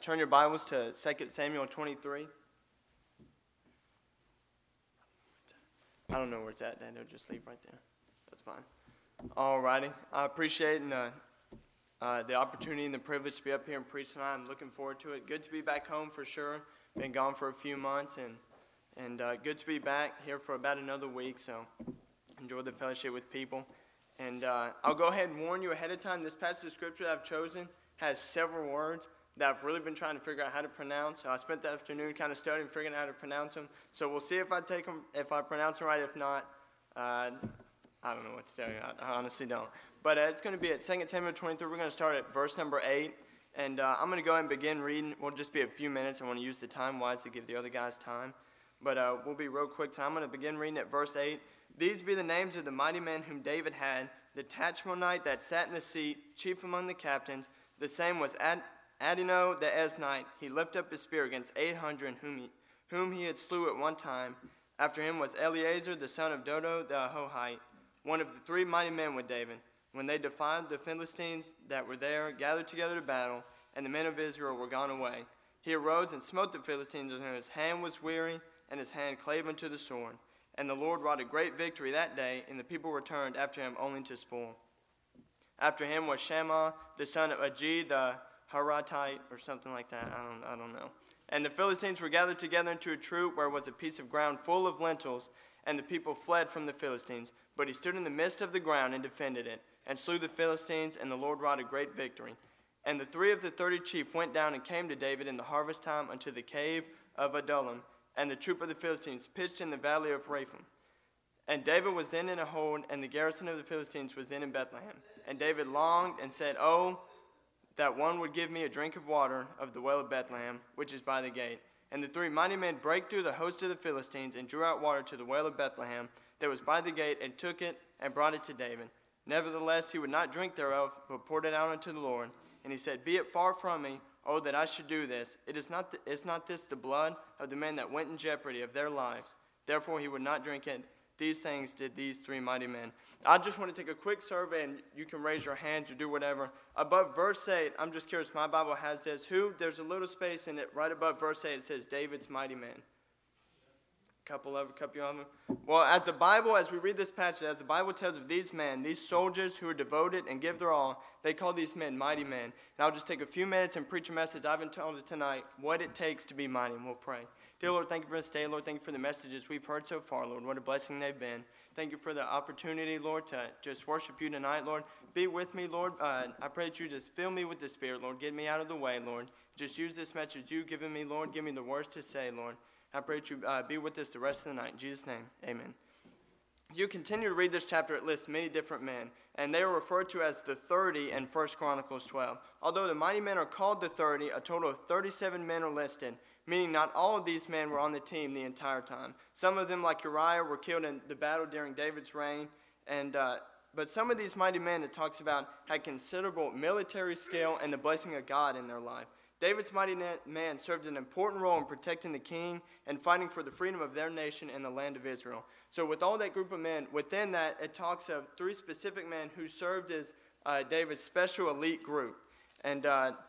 turn your Bibles to 2 Samuel 23. I don't know where it's at, Daniel. Just leave right there. That's fine. Alrighty. I appreciate the opportunity and the privilege to be up here and preach tonight. I'm looking forward to it. Good to be back home for sure. Been gone for a few months, and good to be back here for about another week. So enjoy the fellowship with people. And I'll go ahead and warn you ahead of time. This passage of scripture that I've chosen has several words that I've really been trying to figure out how to pronounce. So I spent the afternoon kind of studying, figuring out how to pronounce them. So we'll see if I pronounce them right. If not, I don't know what to tell you. I honestly don't. But it's going to be at 2 Samuel 23. We're going to start at verse number 8. And I'm going to go ahead and begin reading. We'll just be a few minutes. I want to use the time wisely to give the other guys time. But we'll be real quick. So I'm going to begin reading at verse 8. These be the names of the mighty men whom David had. The Tachmonite that sat in the seat, chief among the captains. The same was Adino the Eznite. He lifted up his spear against 800 whom he had slew at one time. After him was Eleazar the son of Dodo the Ahohite, one of the three mighty men with David. When they defied the Philistines that were there, gathered together to battle, and the men of Israel were gone away. He arose and smote the Philistines, and his hand was weary, and his hand clave unto the sword. And the Lord wrought a great victory that day, and the people returned after him only to spoil. After him was Shammah the son of Agee the Haratite, or something like that. I don't know. And the Philistines were gathered together into a troop where was a piece of ground full of lentils, and the people fled from the Philistines. But he stood in the midst of the ground and defended it, and slew the Philistines, and the Lord wrought a great victory. And the 3 of the 30 chief went down and came to David in the harvest time unto the cave of Adullam, and the troop of the Philistines pitched in the valley of Rephaim. And David was then in a hold, and the garrison of the Philistines was then in Bethlehem. And David longed and said, Oh, that one would give me a drink of water of the well of Bethlehem, which is by the gate. And the 3 mighty men brake through the host of the Philistines, and drew out water to the well of Bethlehem that was by the gate, and took it, and brought it to David. Nevertheless he would not drink thereof, but poured it out unto the Lord. And he said, Be it far from me, oh, that I should do this. Is not this the blood of the men that went in jeopardy of their lives? Therefore he would not drink it. These things did these 3 mighty men. I just want to take a quick survey, and you can raise your hands or do whatever. Above verse 8, I'm just curious, my Bible has this. There's a little space in it right above verse 8. It says David's mighty men. Couple of them. Well, as we read this passage, as the Bible tells of these men, these soldiers who are devoted and give their all, they call these men mighty men. And I'll just take a few minutes and preach a message. I've been told tonight what it takes to be mighty, and we'll pray. Dear Lord, thank you for this day. Lord, thank you for the messages we've heard so far, Lord. What a blessing they've been. Thank you for the opportunity, Lord, to just worship you tonight, Lord. Be with me, Lord. I pray that you just fill me with the Spirit, Lord. Get me out of the way, Lord. Just use this message you've given me, Lord. Give me the words to say, Lord. I pray that you be with us the rest of the night. In Jesus' name, amen. You continue to read this chapter, it lists many different men, and they are referred to as the 30 in 1 Chronicles 12. Although the mighty men are called the 30, a total of 37 men are listed, meaning not all of these men were on the team the entire time. Some of them, like Uriah, were killed in the battle during David's reign, but some of these mighty men it talks about had considerable military skill and the blessing of God in their life. David's mighty man served an important role in protecting the king and fighting for the freedom of their nation and the land of Israel. So with all that group of men, within that, it talks of 3 specific men who served as David's special elite group. And,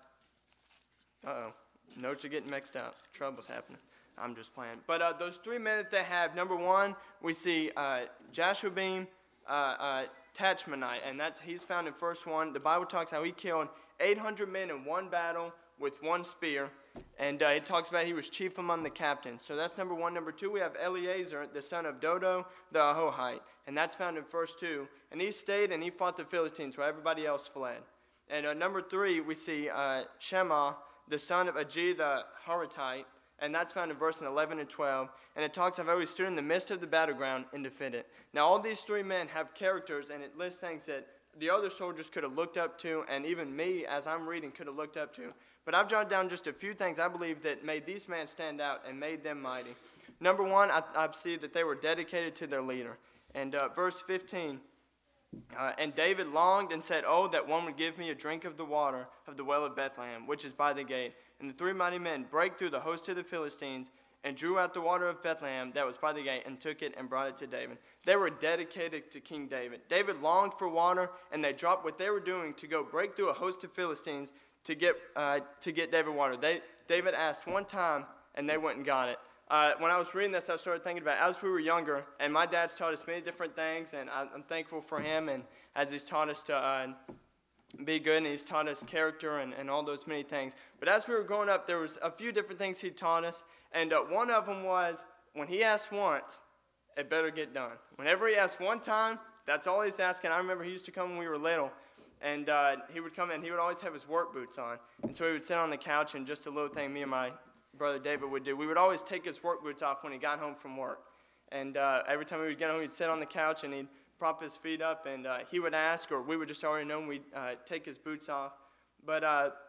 notes are getting mixed up. Trouble's happening. I'm just playing. But those 3 men that they have, number 1, we see Jashobeam Tachmonite, and he's found in verse 1. The Bible talks how he killed 800 men in one battle with 1 spear, and it talks about he was chief among the captains. So that's number 1. Number 2, we have Eleazar, the son of Dodo the Ahohite, and that's found in verse 2. And he stayed and he fought the Philistines while everybody else fled. And number 3, we see Shammah, the son of Agee the Haratite, and that's found in verse 11 and 12. And it talks about how he stood in the midst of the battleground and defended. Now all these 3 men have characters, and it lists things that the other soldiers could have looked up to, and even me, as I'm reading, could have looked up to. But I've jotted down just a few things I believe that made these men stand out and made them mighty. Number 1, I see that they were dedicated to their leader. And verse 15, and David longed and said, Oh, that one would give me a drink of the water of the well of Bethlehem, which is by the gate. And the 3 mighty men brake through the host of the Philistines, and drew out the water of Bethlehem that was by the gate, and took it and brought it to David. They were dedicated to King David. David longed for water, and they dropped what they were doing to go break through a host of Philistines to get David water. David asked one time, and they went and got it. When I was reading this, I started thinking about as we were younger, and my dad's taught us many different things, and I'm thankful for him, and as he's taught us to be good, and he's taught us character and all those many things. But as we were growing up, there was a few different things he taught us, and one of them was when he asked once, it better get done. Whenever he asked one time, that's all he's asking. I remember he used to come when we were little, and he would come in. He would always have his work boots on, and so he would sit on the couch, and just a little thing me and my brother David would do, we would always take his work boots off when he got home from work. And every time we would get home, he'd sit on the couch, and he'd prop his feet up, and he would ask, or we would just already know, we'd take his boots off. But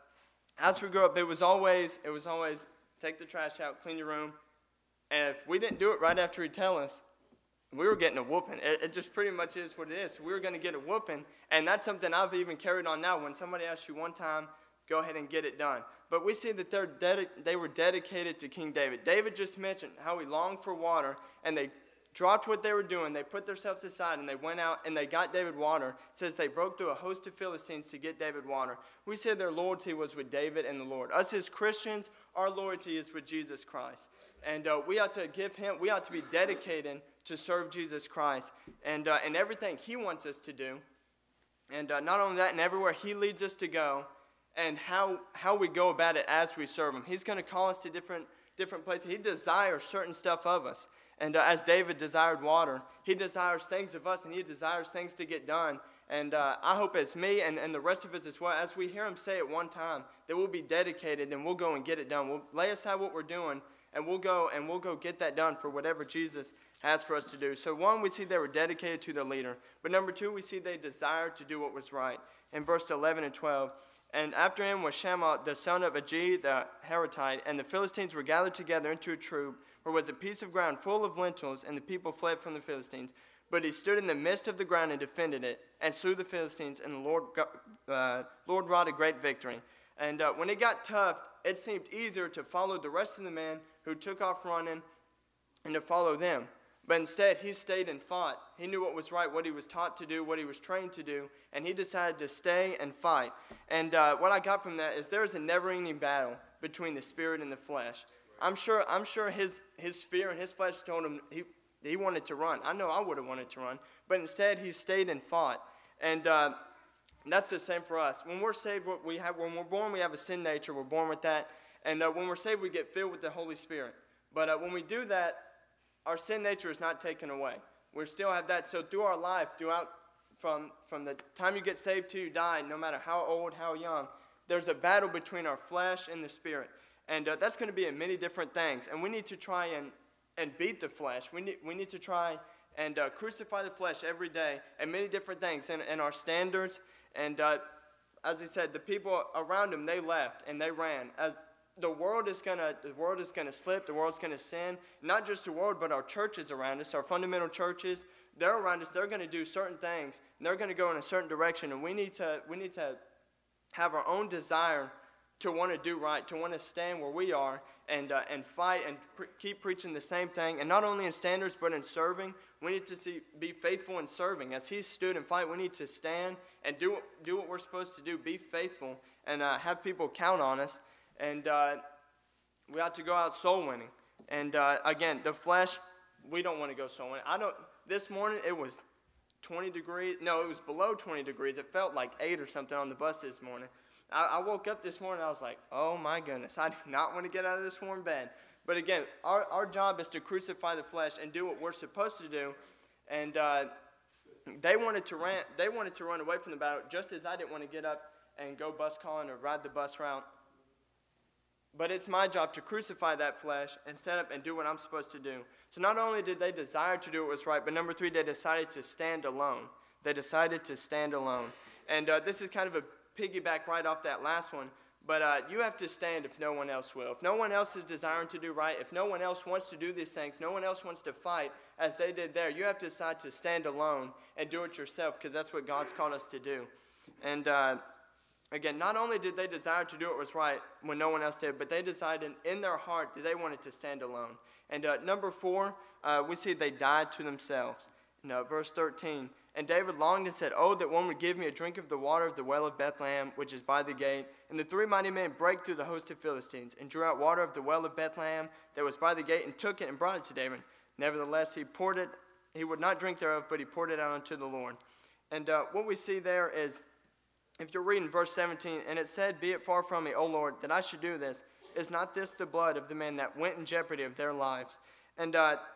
as we grew up, it was always take the trash out, clean your room, and if we didn't do it right after he'd tell us, we were getting a whooping. It just pretty much is what it is. We were going to get a whooping, and that's something I've even carried on now. When somebody asks you one time, go ahead and get it done. But we see that they were dedicated to King David. David just mentioned how he longed for water, and they dropped what they were doing. They put themselves aside, and they went out, and they got David water. It says they broke through a host of Philistines to get David water. We said their loyalty was with David and the Lord. Us as Christians, our loyalty is with Jesus Christ. And we ought to be dedicated to serve Jesus Christ and everything he wants us to do. And not only that, and everywhere he leads us to go, and how we go about it as we serve him. He's going to call us to different places. He desires certain stuff of us. And as David desired water, he desires things of us, and he desires things to get done. And I hope as me and the rest of us as well, as we hear him say it one time, that we'll be dedicated and we'll go and get it done. We'll lay aside what we're doing, and we'll go get that done for whatever Jesus has for us to do. So one, we see they were dedicated to their leader. But number two, we see they desired to do what was right. In verse 11 and 12, and after him was Shammah, the son of Agee, the Haratite, and the Philistines were gathered together into a troop, where was a piece of ground full of lentils, and the people fled from the Philistines. But he stood in the midst of the ground and defended it, and slew the Philistines, and the Lord wrought a great victory. And when it got tough, it seemed easier to follow the rest of the men who took off running and to follow them. But instead, he stayed and fought. He knew what was right, what he was taught to do, what he was trained to do, and he decided to stay and fight. And what I got from that is there is a never-ending battle between the spirit and the flesh. I'm sure his fear and his flesh told him he wanted to run. I know I would have wanted to run, but instead he stayed and fought. And that's the same for us. When we're saved, when we're born, we have a sin nature. We're born with that. And when we're saved, we get filled with the Holy Spirit. But when we do that, our sin nature is not taken away. We still have that. So through our life, from the time you get saved till you die, no matter how old, how young, there's a battle between our flesh and the spirit. And that's going to be in many different things. And we need to try and beat the flesh. We need to try and crucify the flesh every day and many different things in our standards. And as he said, the people around him, they left and they ran. As the world is gonna slip, the world's gonna sin. Not just the world, but our churches around us, our fundamental churches, they're around us. They're gonna do certain things, and they're gonna go in a certain direction. And we need to have our own desire to want to do right, to want to stand where we are and fight and keep preaching the same thing. And not only in standards, but in serving. We need to be faithful in serving. As he stood and fight, we need to stand and do what we're supposed to do. Be faithful and have people count on us. And we ought to go out soul winning. And again, the flesh, we don't want to go soul winning. This morning it was 20 degrees. No, it was below 20 degrees. It felt like 8 or something on the bus this morning. I woke up this morning, I was like, oh my goodness, I do not want to get out of this warm bed. But again, our job is to crucify the flesh and do what we're supposed to do. And they wanted to run away from the battle, just as I didn't want to get up and go bus calling or ride the bus route. But it's my job to crucify that flesh and set up and do what I'm supposed to do. So not only did they desire to do what was right, but number 3, they decided to stand alone. They decided to stand alone. And this is kind of a piggyback right off that last one. But you have to stand if no one else will. If no one else is desiring to do right, if no one else wants to do these things, no one else wants to fight as they did there, you have to decide to stand alone and do it yourself, because that's what God's called us to do. And again, not only did they desire to do what was right when no one else did, but they decided in their heart that they wanted to stand alone. And number 4, we see they died to themselves. Verse 13, And David longed and said, "Oh, that one would give me a drink of the water of the well of Bethlehem, which is by the gate." And the three mighty men brake through the host of Philistines, and drew out water of the well of Bethlehem that was by the gate, and took it and brought it to David. Nevertheless, he would not drink thereof, but he poured it out unto the Lord. And what we see there is, if you're reading verse 17, and it said, "Be it far from me, O Lord, that I should do this. Is not this the blood of the men that went in jeopardy of their lives?" And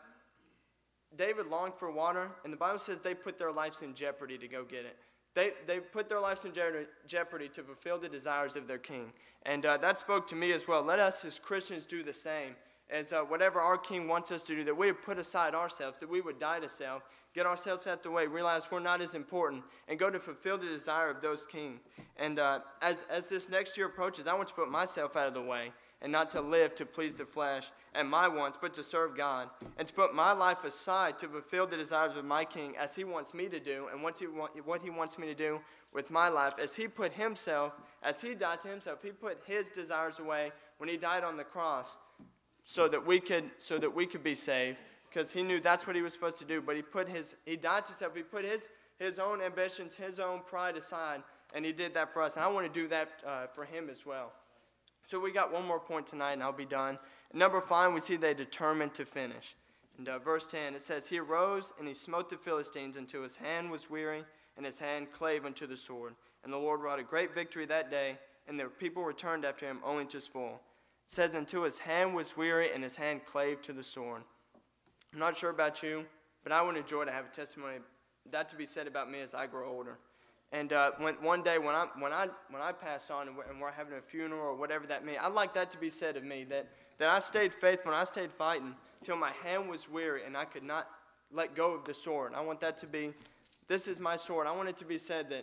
David longed for water, and the Bible says they put their lives in jeopardy to go get it. They put their lives in jeopardy to fulfill the desires of their king. And that spoke to me as well. Let us as Christians do the same. As whatever our king wants us to do, that we would put aside ourselves, that we would die to self, get ourselves out the way, realize we're not as important, and go to fulfill the desire of those king. And as this next year approaches, I want to put myself out of the way, and not to live to please the flesh and my wants, but to serve God, and to put my life aside to fulfill the desires of my king as he wants me to do, and what he wants me to do with my life. As he put himself, as he died to himself, he put his desires away when he died on the cross, so that we could be saved, because he knew that's what he was supposed to do. But he died to self. He put his own ambitions, his own pride aside, and he did that for us. And I want to do that for him as well. So we got one more point tonight, and I'll be done. Number 5, we see they determined to finish. In verse 10, it says, "He arose, and he smote the Philistines until his hand was weary, and his hand clave unto the sword. And the Lord wrought a great victory that day, and the people returned after him only to spoil." It says, until his hand was weary, and his hand clave to the sword. I'm not sure about you, but I would enjoy to have a testimony that to be said about me as I grow older. And one day when I pass on and we're having a funeral or whatever that means, I'd like that to be said of me, that I stayed faithful and I stayed fighting till my hand was weary and I could not let go of the sword. I want that to be, this is my sword. I want it to be said that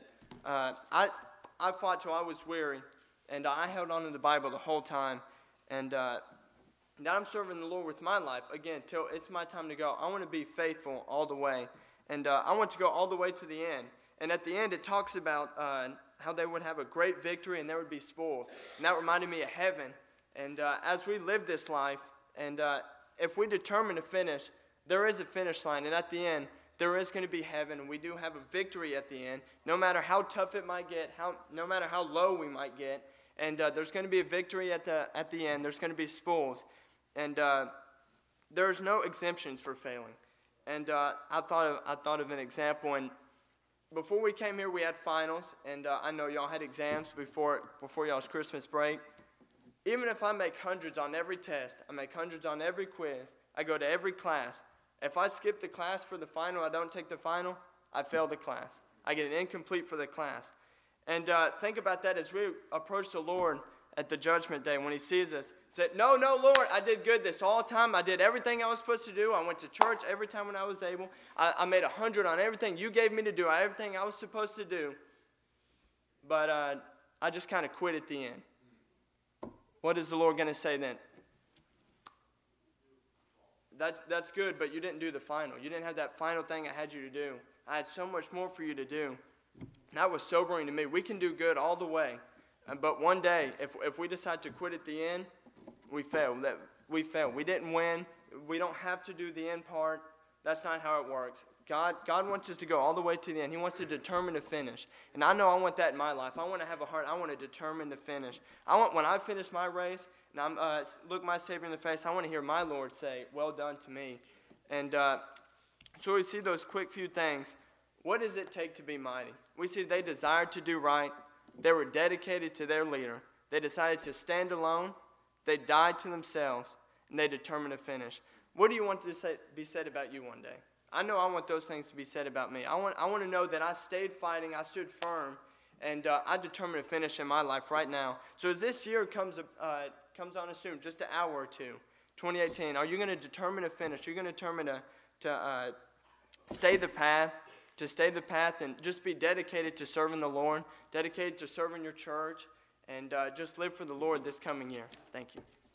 I fought till I was weary, and I held on to the Bible the whole time. And now I'm serving the Lord with my life, again, till it's my time to go. I want to be faithful all the way. And I want to go all the way to the end. And at the end, it talks about how they would have a great victory and there would be spoils. And that reminded me of heaven. And as we live this life, and if we determine to finish, there is a finish line. And at the end, there is going to be heaven. And we do have a victory at the end, no matter how tough it might get, no matter how low we might get. And there's going to be a victory at the end. There's going to be spoils. And there's no exemptions for failing. And I thought of an example. And before we came here, we had finals, and I know y'all had exams before y'all's Christmas break. Even if I make hundreds on every test, I make hundreds on every quiz, I go to every class. If I skip the class for the final, I don't take the final, I fail the class. I get an incomplete for the class. And think about that as we approach the Lord at the judgment day when he sees us. Said, no, Lord, I did good this all the time. I did everything I was supposed to do. I went to church every time when I was able. I made 100 on everything you gave me to do, everything I was supposed to do. But I just kind of quit at the end. What is the Lord going to say then? That's good, but you didn't do the final. You didn't have that final thing I had you to do. I had so much more for you to do. And that was sobering to me. We can do good all the way. But one day, if we decide to quit at the end, we fail. We fail. We didn't win. We don't have to do the end part. That's not how it works. God wants us to go all the way to the end. He wants to determine to finish. And I know I want that in my life. I want to have a heart. I want to determine to finish. I want, when I finish my race and I'm look my Savior in the face, I want to hear my Lord say, "Well done" to me. And so we see those quick few things. What does it take to be mighty? We see they desired to do right. They were dedicated to their leader. They decided to stand alone. They died to themselves, and they determined to finish. What do you want to be said about you one day? I know I want those things to be said about me. I want to know that I stayed fighting, I stood firm, and I determined to finish in my life right now. So as this year comes on soon, just an hour or two, 2018, are you going to determine to finish? You're going to determine to stay the path, and just be dedicated to serving the Lord, dedicated to serving your church, and just live for the Lord this coming year. Thank you.